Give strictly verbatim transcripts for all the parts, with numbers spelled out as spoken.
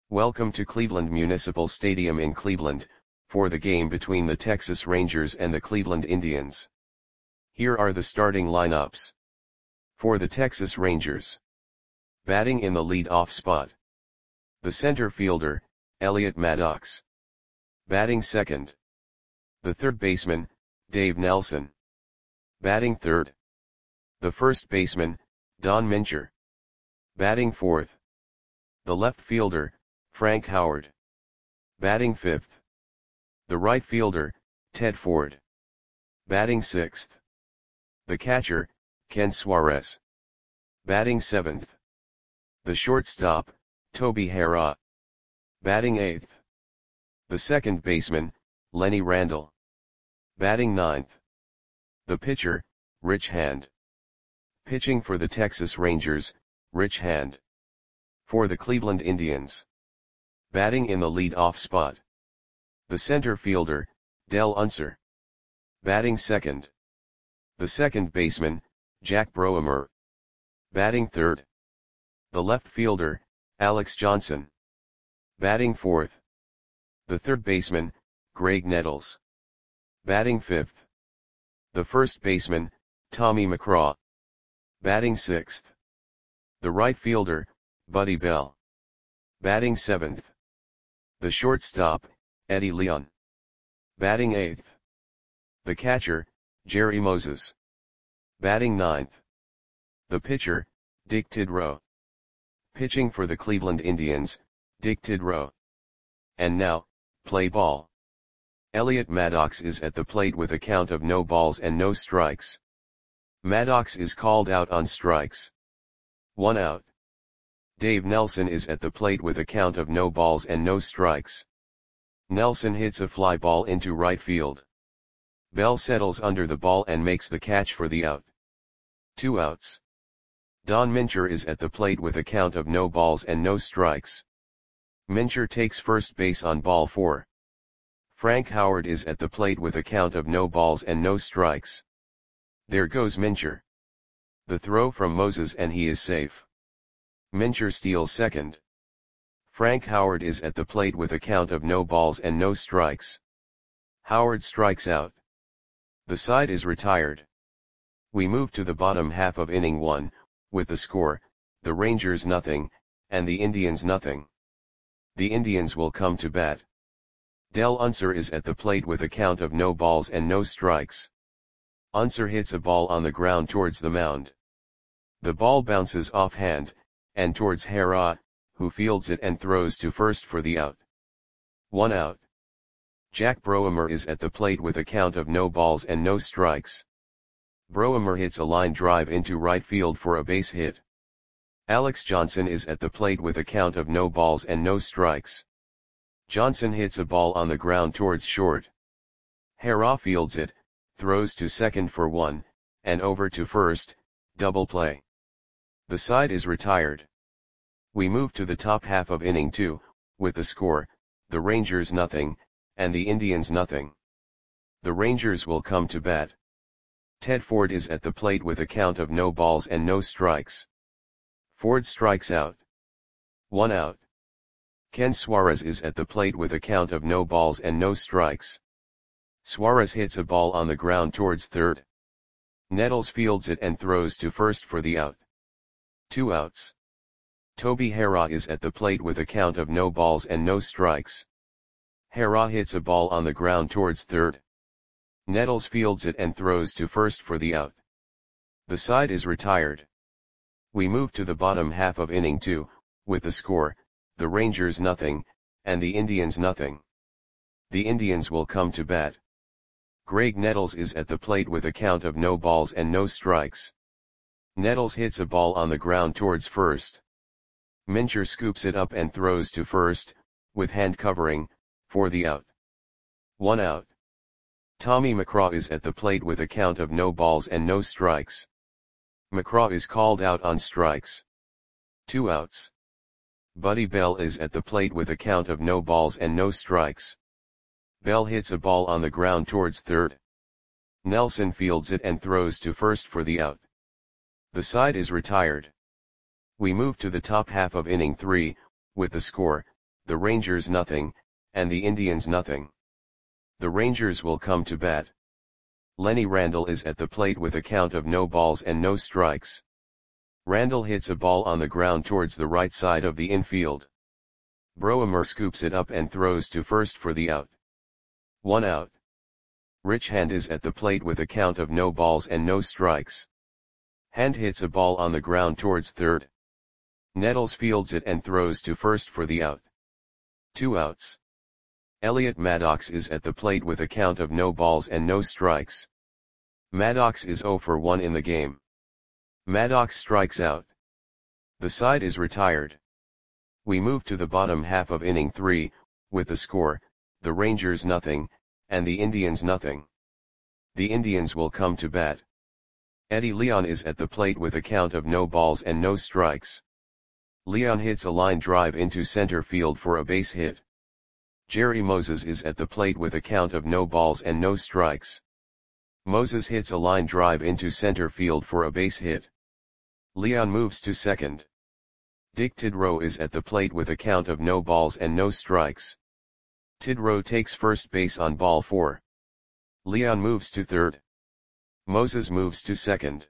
Welcome to Cleveland Municipal Stadium in Cleveland, for the game between the Texas Rangers and the Cleveland Indians. Here are the starting lineups. For the Texas Rangers. Batting in the lead-off spot. The center fielder, Elliot Maddox. Batting second. The third baseman, Dave Nelson. Batting third. The first baseman, Don Mincher. Batting fourth. The left fielder, Frank Howard. Batting fifth. The right fielder, Ted Ford. Batting sixth. The catcher, Ken Suarez. Batting seventh. The shortstop, Toby Harrah. Batting eighth. The second baseman, Lenny Randle. Batting ninth. The pitcher, Rich Hand. Pitching for the Texas Rangers, Rich Hand. For the Cleveland Indians. Batting in the lead-off spot. The center fielder, Del Unser. Batting second. The second baseman, Jack Broemer. Batting third. The left fielder, Alex Johnson. Batting fourth. The third baseman, Greg Nettles. Batting fifth. The first baseman, Tommy McCraw. Batting sixth. The right fielder, Buddy Bell. Batting seventh. The shortstop, Eddie Leon. Batting eighth. The catcher, Jerry Moses. Batting ninth. The pitcher, Dick Tidrow. Pitching for the Cleveland Indians, Dick Tidrow. And now, play ball. Elliot Maddox is at the plate with a count of no balls and no strikes. Maddox is called out on strikes. One out. Dave Nelson is at the plate with a count of no balls and no strikes. Nelson hits a fly ball into right field. Bell settles under the ball and makes the catch for the out. Two outs. Don Mincher is at the plate with a count of no balls and no strikes. Mincher takes first base on ball four. Frank Howard is at the plate with a count of no balls and no strikes. There goes Mincher. The throw from Moses and he is safe. Mincher steals second. Frank Howard is at the plate with a count of no balls and no strikes. Howard strikes out. The side is retired. We move to the bottom half of inning one, with the score, the Rangers nothing, and the Indians nothing. The Indians will come to bat. Del Unser is at the plate with a count of no balls and no strikes. Unser hits a ball on the ground towards the mound. The ball bounces offhand, and towards Harrah, who fields it and throws to first for the out. One out. Jack Broemer is at the plate with a count of no balls and no strikes. Broemer hits a line drive into right field for a base hit. Alex Johnson is at the plate with a count of no balls and no strikes. Johnson hits a ball on the ground towards short. Harrah fields it, throws to second for one, and over to first, double play. The side is retired. We move to the top half of inning two, with the score, the Rangers nothing, and the Indians nothing. The Rangers will come to bat. Ted Ford is at the plate with a count of no balls and no strikes. Ford strikes out. One out. Ken Suarez is at the plate with a count of no balls and no strikes. Suarez hits a ball on the ground towards third. Nettles fields it and throws to first for the out. Two outs. Toby Harrah is at the plate with a count of no balls and no strikes. Harrah hits a ball on the ground towards third. Nettles fields it and throws to first for the out. The side is retired. We move to the bottom half of inning two, with the score, the Rangers nothing, and the Indians nothing. The Indians will come to bat. Greg Nettles is at the plate with a count of no balls and no strikes. Nettles hits a ball on the ground towards first. Mincher scoops it up and throws to first, with hand covering, for the out. One out. Tommy McCraw is at the plate with a count of no balls and no strikes. McCraw is called out on strikes. Two outs. Buddy Bell is at the plate with a count of no balls and no strikes. Bell hits a ball on the ground towards third. Nelson fields it and throws to first for the out. The side is retired. We move to the top half of inning three, with the score, the Rangers nothing, and the Indians nothing. The Rangers will come to bat. Lenny Randle is at the plate with a count of no balls and no strikes. Randle hits a ball on the ground towards the right side of the infield. Broemer scoops it up and throws to first for the out. One out. Rich Hand is at the plate with a count of no balls and no strikes. Hand hits a ball on the ground towards third. Nettles fields it and throws to first for the out. Two outs. Elliot Maddox is at the plate with a count of no balls and no strikes. Maddox is zero for one in the game. Maddox strikes out. The side is retired. We move to the bottom half of inning three, with the score, the Rangers nothing, and the Indians nothing. The Indians will come to bat. Eddie Leon is at the plate with a count of no balls and no strikes. Leon hits a line drive into center field for a base hit. Jerry Moses is at the plate with a count of no balls and no strikes. Moses hits a line drive into center field for a base hit. Leon moves to second. Dick Tidrow is at the plate with a count of no balls and no strikes. Tidrow takes first base on ball four. Leon moves to third. Moses moves to second.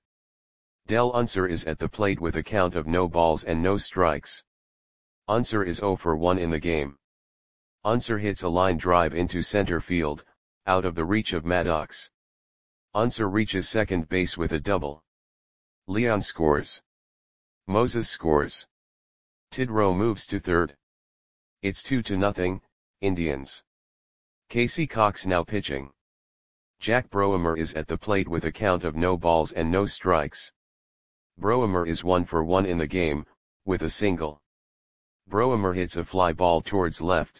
Del Unser is at the plate with a count of no balls and no strikes. Unser is zero for one in the game. Unser hits a line drive into center field, out of the reach of Maddox. Unser reaches second base with a double. Leon scores. Moses scores. Tidrow moves to third. It's two to nothing, Indians. Casey Cox now pitching. Jack Broemer is at the plate with a count of no balls and no strikes. Broemer is one for one in the game, with a single. Broemer hits a fly ball towards left.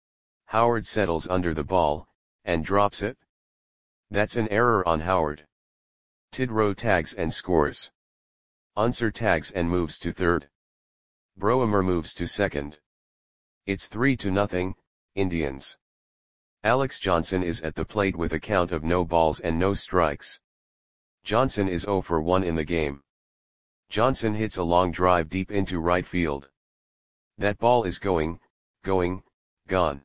Howard settles under the ball, and drops it. That's an error on Howard. Tidrow tags and scores. Unser tags and moves to third. Broemer moves to second. It's three to nothing, Indians. Alex Johnson is at the plate with a count of no balls and no strikes. Johnson is zero for one in the game. Johnson hits a long drive deep into right field. That ball is going, going, gone.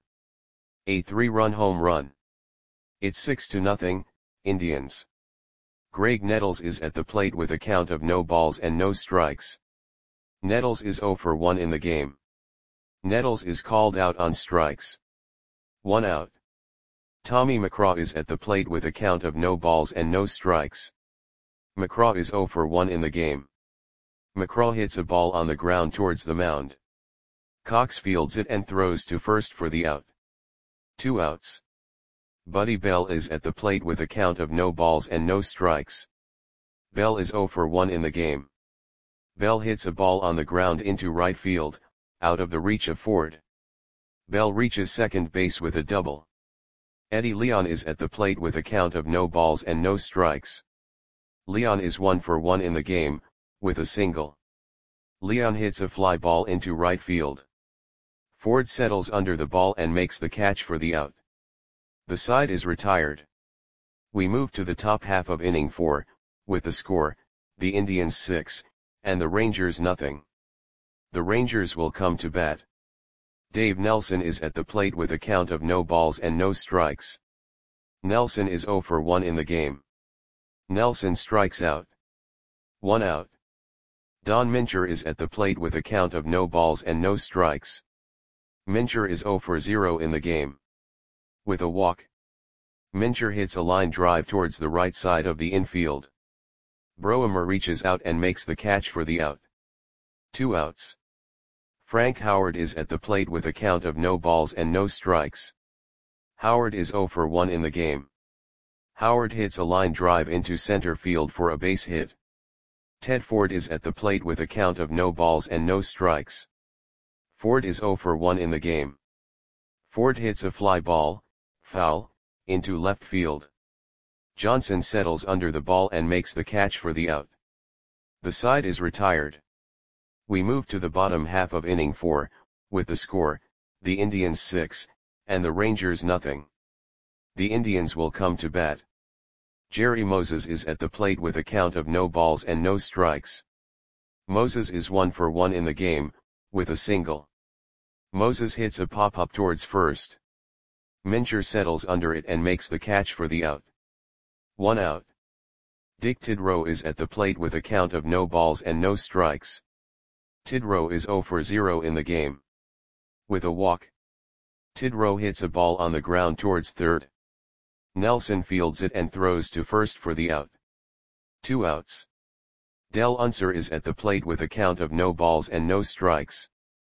A three-run home run. It's six to nothing, Indians. Greg Nettles is at the plate with a count of no balls and no strikes. Nettles is zero for one in the game. Nettles is called out on strikes. One out. Tommy McCraw is at the plate with a count of no balls and no strikes. McCraw is zero for one in the game. McCraw hits a ball on the ground towards the mound. Cox fields it and throws to first for the out. Two outs. Buddy Bell is at the plate with a count of no balls and no strikes. Bell is zero for one in the game. Bell hits a ball on the ground into right field, out of the reach of Ford. Bell reaches second base with a double. Eddie Leon is at the plate with a count of no balls and no strikes. Leon is one for one in the game, with a single. Leon hits a fly ball into right field. Ford settles under the ball and makes the catch for the out. The side is retired. We move to the top half of inning four, with the score, the Indians six, and the Rangers nothing. The Rangers will come to bat. Dave Nelson is at the plate with a count of no balls and no strikes. Nelson is zero for one in the game. Nelson strikes out. One out. Don Mincher is at the plate with a count of no balls and no strikes. Mincher is zero for zero in the game. With a walk. Mincher hits a line drive towards the right side of the infield. Broemer reaches out and makes the catch for the out. Two outs. Frank Howard is at the plate with a count of no balls and no strikes. Howard is zero for one in the game. Howard hits a line drive into center field for a base hit. Ted Ford is at the plate with a count of no balls and no strikes. Ford is zero for one in the game. Ford hits a fly ball, foul, into left field. Johnson settles under the ball and makes the catch for the out. The side is retired. We move to the bottom half of inning four, with the score, the Indians six, and the Rangers nothing. The Indians will come to bat. Jerry Moses is at the plate with a count of no balls and no strikes. Moses is one for one in the game, with a single. Moses hits a pop-up towards first. Mincher settles under it and makes the catch for the out. One out. Dick Tidrow is at the plate with a count of no balls and no strikes. Tidrow is zero for zero in the game. With a walk, Tidrow hits a ball on the ground towards third. Nelson fields it and throws to first for the out. Two outs. Del Unser is at the plate with a count of no balls and no strikes.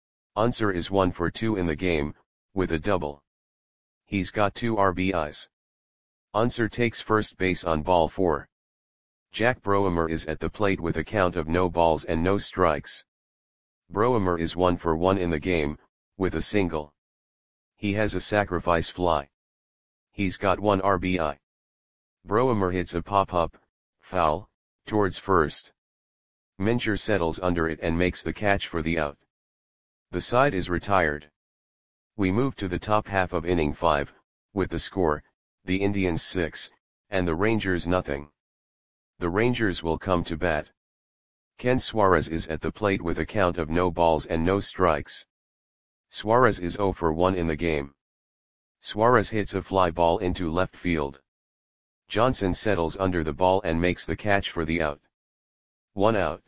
Unser is one for two in the game, with a double. He's got two R B Is. Unser takes first base on ball four. Jack Broemer is at the plate with a count of no balls and no strikes. Broemer is one for one in the game, with a single. He has a sacrifice fly. He's got one R B I. Broemer hits a pop-up, foul, towards first. Mincher settles under it and makes the catch for the out. The side is retired. We move to the top half of inning five, with the score, the Indians six, and the Rangers nothing. The Rangers will come to bat. Ken Suarez is at the plate with a count of no balls and no strikes. Suarez is zero for one in the game. Suarez hits a fly ball into left field. Johnson settles under the ball and makes the catch for the out. One out.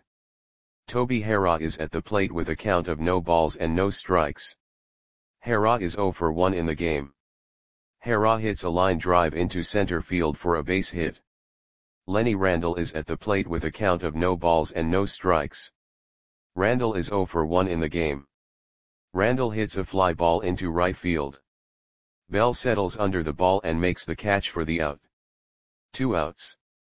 Toby Harrah is at the plate with a count of no balls and no strikes. Harrah is zero for one in the game. Harrah hits a line drive into center field for a base hit. Lenny Randle is at the plate with a count of no balls and no strikes. Randle is zero for one in the game. Randle hits a fly ball into right field. Bell settles under the ball and makes the catch for the out. Two outs.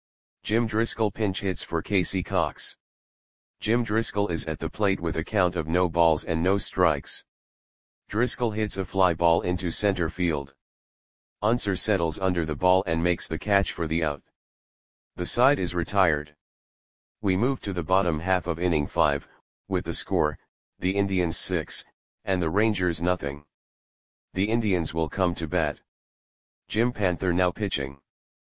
Jim Driscoll pinch hits for Casey Cox. Jim Driscoll is at the plate with a count of no balls and no strikes. Driscoll hits a fly ball into center field. Unser settles under the ball and makes the catch for the out. The side is retired. We move to the bottom half of inning five, with the score, the Indians six, and the Rangers nothing. The Indians will come to bat. Jim Panther now pitching.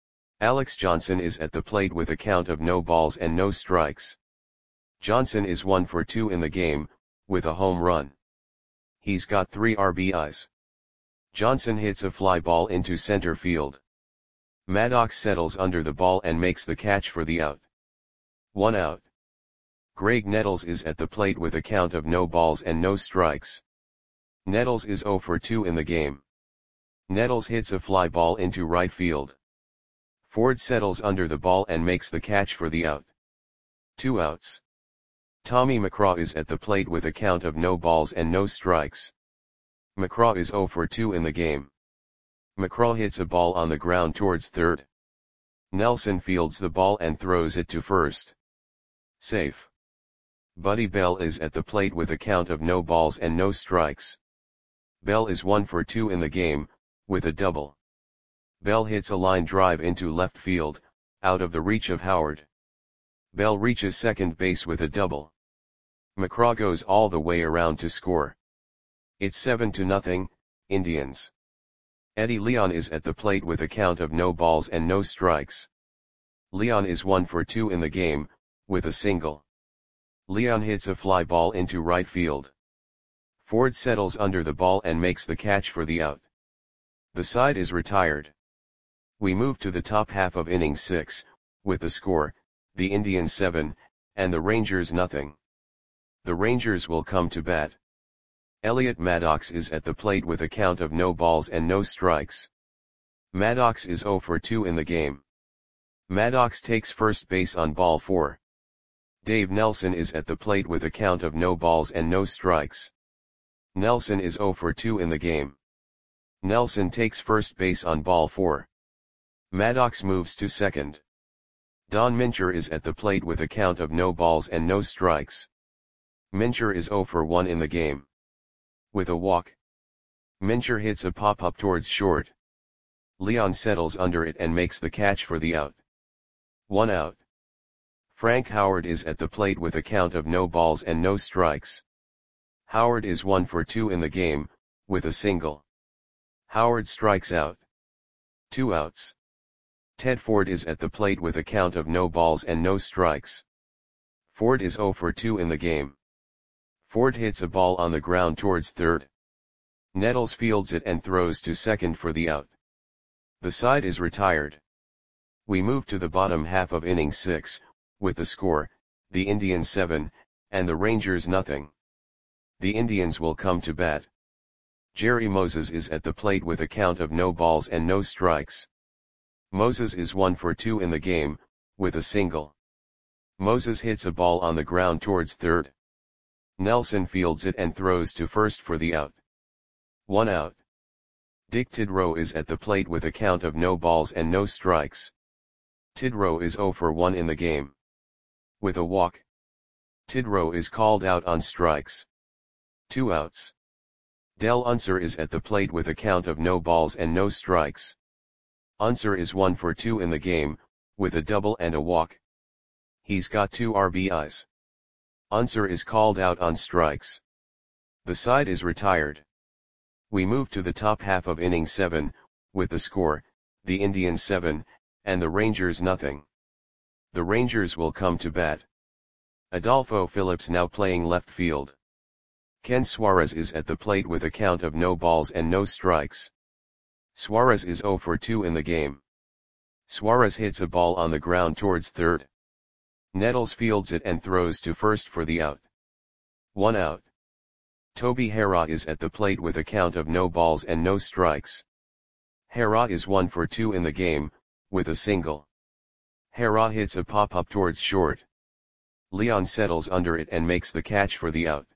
Alex Johnson is at the plate with a count of no balls and no strikes. Johnson is one for two in the game, with a home run. He's got three R B Is. Johnson hits a fly ball into center field. Maddox settles under the ball and makes the catch for the out. One out. Greg Nettles is at the plate with a count of no balls and no strikes. Nettles is zero for two in the game. Nettles hits a fly ball into right field. Ford settles under the ball and makes the catch for the out. Two outs. Tommy McCraw is at the plate with a count of no balls and no strikes. McCraw is zero for two in the game. McCraw hits a ball on the ground towards third. Nelson fields the ball and throws it to first. Safe. Buddy Bell is at the plate with a count of no balls and no strikes. Bell is one for two in the game, with a double. Bell hits a line drive into left field, out of the reach of Howard. Bell reaches second base with a double. McCraw goes all the way around to score. It's seven to nothing, Indians. Eddie Leon is at the plate with a count of no balls and no strikes. Leon is one for two in the game, with a single. Leon hits a fly ball into right field. Ford settles under the ball and makes the catch for the out. The side is retired. We move to the top half of inning six, with the score, the Indians seven, and the Rangers nothing. The Rangers will come to bat. Elliot Maddox is at the plate with a count of no balls and no strikes. Maddox is zero for two in the game. Maddox takes first base on ball four. Dave Nelson is at the plate with a count of no balls and no strikes. Nelson is zero for two in the game. Nelson takes first base on ball four. Maddox moves to second. Don Mincher is at the plate with a count of no balls and no strikes. Mincher is zero for one in the game. With a walk, Mincher hits a pop-up towards short. Leon settles under it and makes the catch for the out. One out. Frank Howard is at the plate with a count of no balls and no strikes. Howard is one for two in the game, with a single. Howard strikes out. Two outs. Ted Ford is at the plate with a count of no balls and no strikes. Ford is zero for two in the game. Ford hits a ball on the ground towards third. Nettles fields it and throws to second for the out. The side is retired. We move to the bottom half of inning six, with the score, the Indians seven, and the Rangers nothing. The Indians will come to bat. Jerry Moses is at the plate with a count of no balls and no strikes. Moses is one for two in the game, with a single. Moses hits a ball on the ground towards third. Nelson fields it and throws to first for the out. One out. Dick Tidrow is at the plate with a count of no balls and no strikes. Tidrow is zero for one in the game. With a walk. Tidrow is called out on strikes. Two outs. Del Unser is at the plate with a count of no balls and no strikes. Unser is one for two in the game, with a double and a walk. He's got two R B Is. Unser is called out on strikes. The side is retired. We move to the top half of inning seven, with the score, the Indians seven, and the Rangers nothing. The Rangers will come to bat. Adolfo Phillips now playing left field. Ken Suarez is at the plate with a count of no balls and no strikes. Suarez is zero for two in the game. Suarez hits a ball on the ground towards third. Nettles fields it and throws to first for the out. One out. Toby Harrah is at the plate with a count of no balls and no strikes. Harrah is one for two in the game, with a single. Harrah hits a pop-up towards short. Leon settles under it and makes the catch for the out.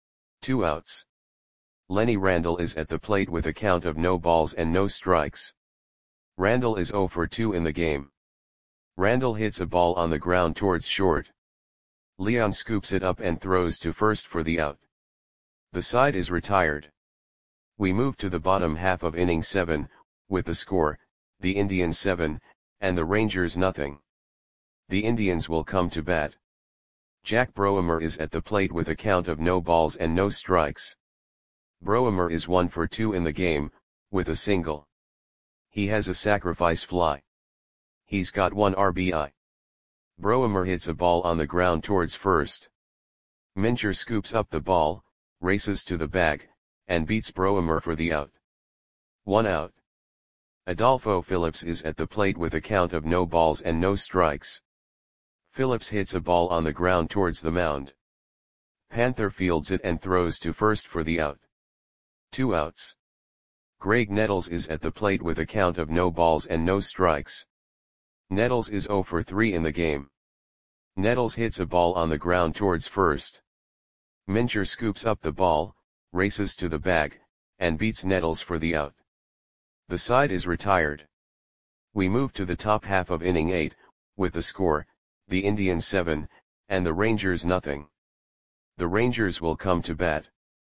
Two outs. Lenny Randle is at the plate with a count of no balls and no strikes. Randle is zero for two in the game. Randle hits a ball on the ground towards short. Leon scoops it up and throws to first for the out. The side is retired. We move to the bottom half of inning seven, with the score, the Indians seven, and the Rangers nothing. The Indians will come to bat. Jack Broemer is at the plate with a count of no balls and no strikes. Broemer is one for two in the game, with a single. He has a sacrifice fly. He's got one R B I. Broemer hits a ball on the ground towards first. Mincher scoops up the ball, races to the bag, and beats Broemer for the out. One out. Adolfo Phillips is at the plate with a count of no balls and no strikes. Phillips hits a ball on the ground towards the mound. Panther fields it and throws to first for the out. Two outs. Greg Nettles is at the plate with a count of no balls and no strikes. Nettles is zero for three in the game. Nettles hits a ball on the ground towards first. Mincher scoops up the ball, races to the bag, and beats Nettles for the out. The side is retired. We move to the top half of inning eight, with the score, the Indians seven, and the Rangers nothing. The Rangers will come to bat.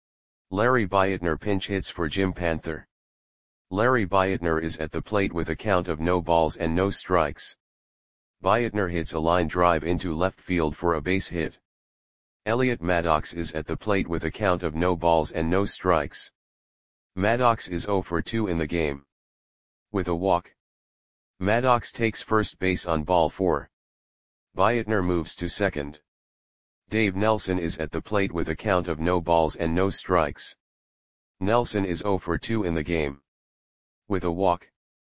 Larry Beitner pinch hits for Jim Panther. Larry Beitner is at the plate with a count of no balls and no strikes. Beitner hits a line drive into left field for a base hit. Elliot Maddox is at the plate with a count of no balls and no strikes. Maddox is zero for two in the game. With a walk. Maddox takes first base on ball four. Beitner moves to second. Dave Nelson is at the plate with a count of no balls and no strikes. Nelson is zero for two in the game. With a walk.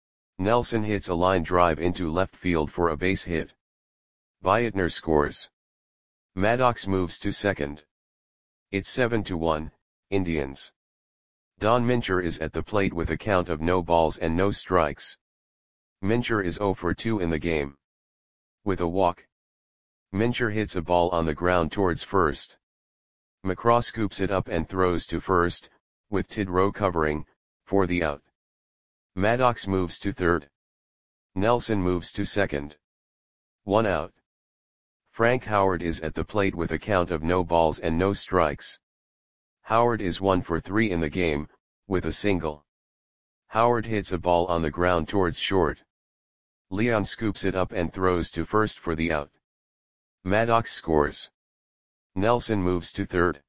Nelson hits a line drive into left field for a base hit. Beitner scores. Maddox moves to second. It's seven to one, Indians. Don Mincher is at the plate with a count of no balls and no strikes. Mincher is zero for two in the game. With a walk. Mincher hits a ball on the ground towards first. McCraw scoops it up and throws to first, with Tidrow covering, for the out. Maddox moves to third. Nelson moves to second. One out. Frank Howard is at the plate with a count of no balls and no strikes. Howard is one for three in the game, with a single. Howard hits a ball on the ground towards short. Leon scoops it up and throws to first for the out. Maddox scores. Nelson moves to third.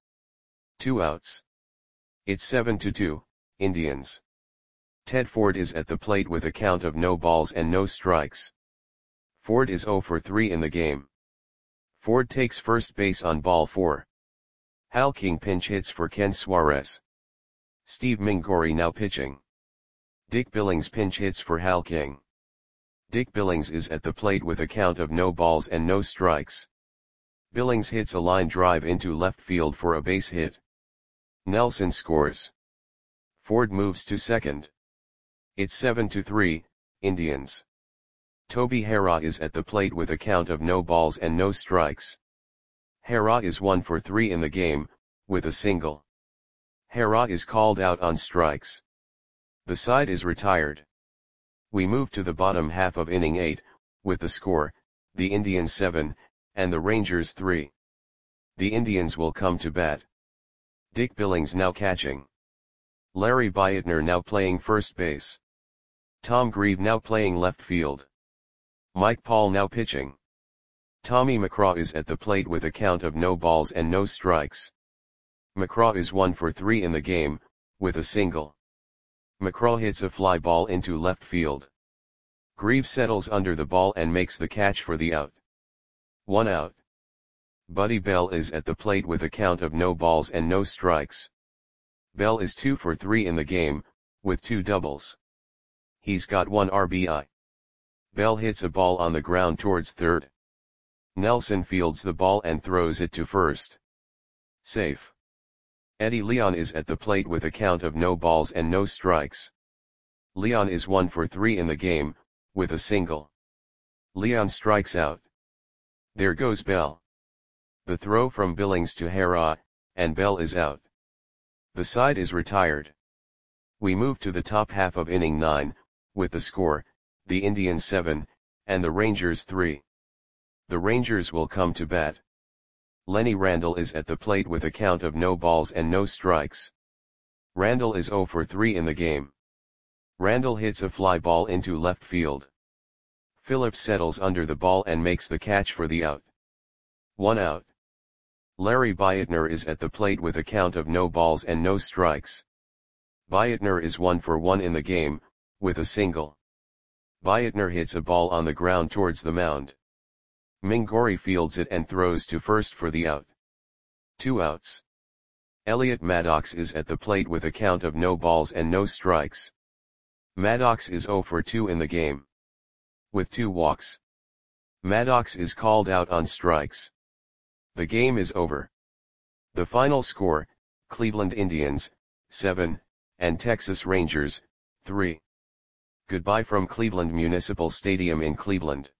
Two outs. It's seven to two, Indians. Ted Ford is at the plate with a count of no balls and no strikes. Ford is zero for three in the game. Ford takes first base on ball four. Hal King pinch hits for Ken Suarez. Steve Mingori now pitching. Dick Billings pinch hits for Hal King. Dick Billings is at the plate with a count of no balls and no strikes. Billings hits a line drive into left field for a base hit. Nelson scores. Ford moves to second. It's seven to three, Indians. Toby Harrah is at the plate with a count of no balls and no strikes. Harrah is one for three in the game, with a single. Harrah is called out on strikes. The side is retired. We move to the bottom half of inning eight, with the score, the Indians seven, and the Rangers three. The Indians will come to bat. Dick Billings now catching. Larry Beitner now playing first base. Tom Grieve now playing left field. Mike Paul now pitching. Tommy McCraw is at the plate with a count of no balls and no strikes. McCraw is one for three in the game, with a single. McCraw hits a fly ball into left field. Grieve settles under the ball and makes the catch for the out. One out. Buddy Bell is at the plate with a count of no balls and no strikes. Bell is two for three in the game, with two doubles. He's got one R B I. Bell hits a ball on the ground towards third. Nelson fields the ball and throws it to first. Safe. Eddie Leon is at the plate with a count of no balls and no strikes. Leon is one for three in the game, with a single. Leon strikes out. There goes Bell. The throw from Billings to Harrah, and Bell is out. The side is retired. We move to the top half of inning nine, with the score, the Indians seven, and the Rangers three. The Rangers will come to bat. Lenny Randle is at the plate with a count of no balls and no strikes. Randle is zero for three in the game. Randle hits a fly ball into left field. Phillips settles under the ball and makes the catch for the out. One out. Larry Beitner is at the plate with a count of no balls and no strikes. Beitner is one for one in the game, with a single. Beitner hits a ball on the ground towards the mound. Mingori fields it and throws to first for the out. Two outs. Elliot Maddox is at the plate with a count of no balls and no strikes. Maddox is zero for two in the game, with two walks. Maddox is called out on strikes. The game is over. The final score, Cleveland Indians, seven, and Texas Rangers, three. Goodbye from Cleveland Municipal Stadium in Cleveland.